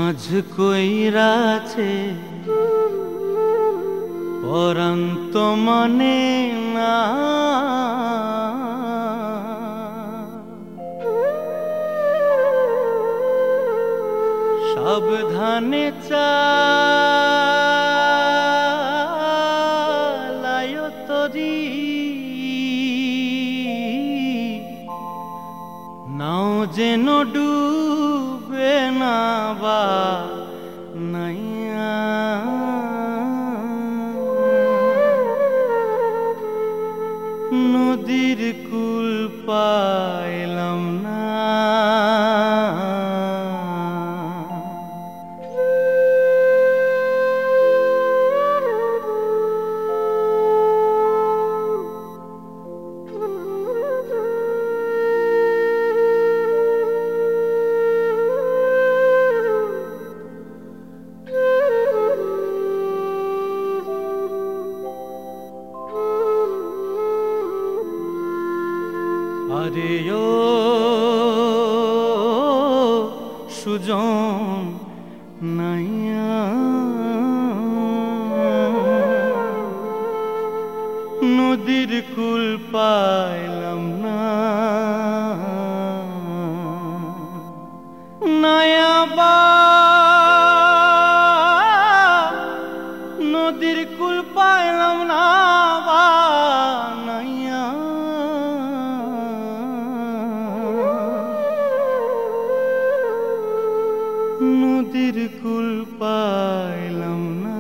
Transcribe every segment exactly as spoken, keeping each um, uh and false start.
মাঝ কইরাছে পরান্ত মানে না, সাবধানে চালায় তরি, নাও যেন ডুবে না বা নাইয়া। নদীর কুল পাইলাম না, আরে ও সুজন নাইয়া, নদীর কুল পাইলাম না, নায়া বা নদীর কুল পাইলাম না বা নাইয়া। নদীর কুল পাইলাম না,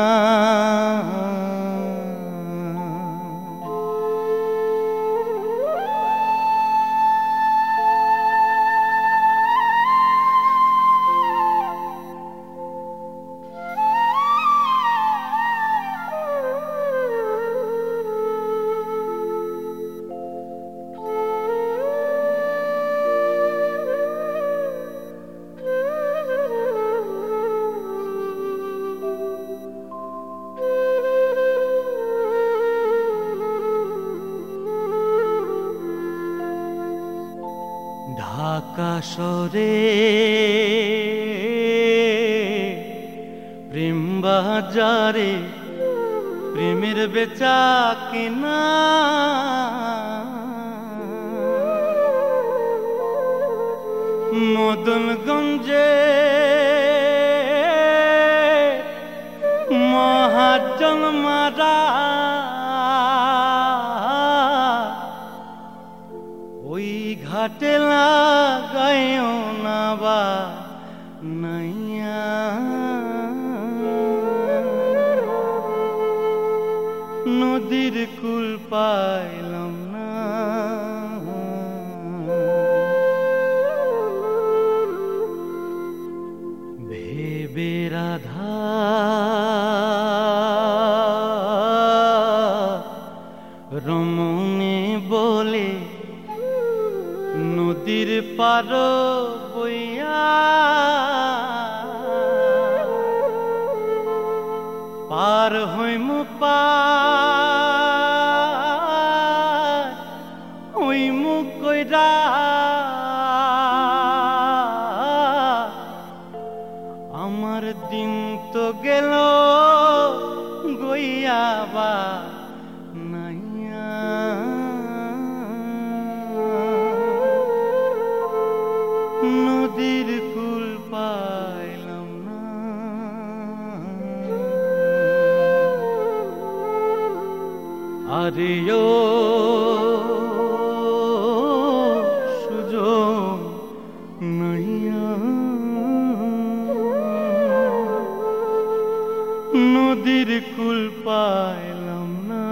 ঢাকা শহরে প্রেম বাজারে প্রেমের বেচা কেনা, মদনগঞ্জে মহাজন মারা, ওই ঘাটে লাগায়ও না বা নাইয়া। নদীর কুল পাইলাম না, ভেবে রাধা রমণে বলে নদীর পার বইয়া, পার হইম পার হইম কইরা, আমার দিন তো গেল গইয়া বা নাইয়া। নদীর কুল পাইলাম না, আরে ও সুজন নাইয়া, নদীর কুল পাইলাম না,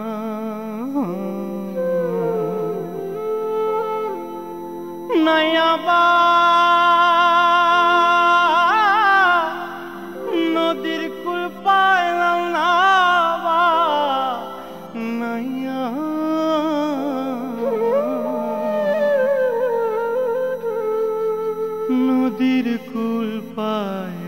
নাইয়া বা নদীর কুল পাইলাম না বা নাইয়া। নদীর কুল পাই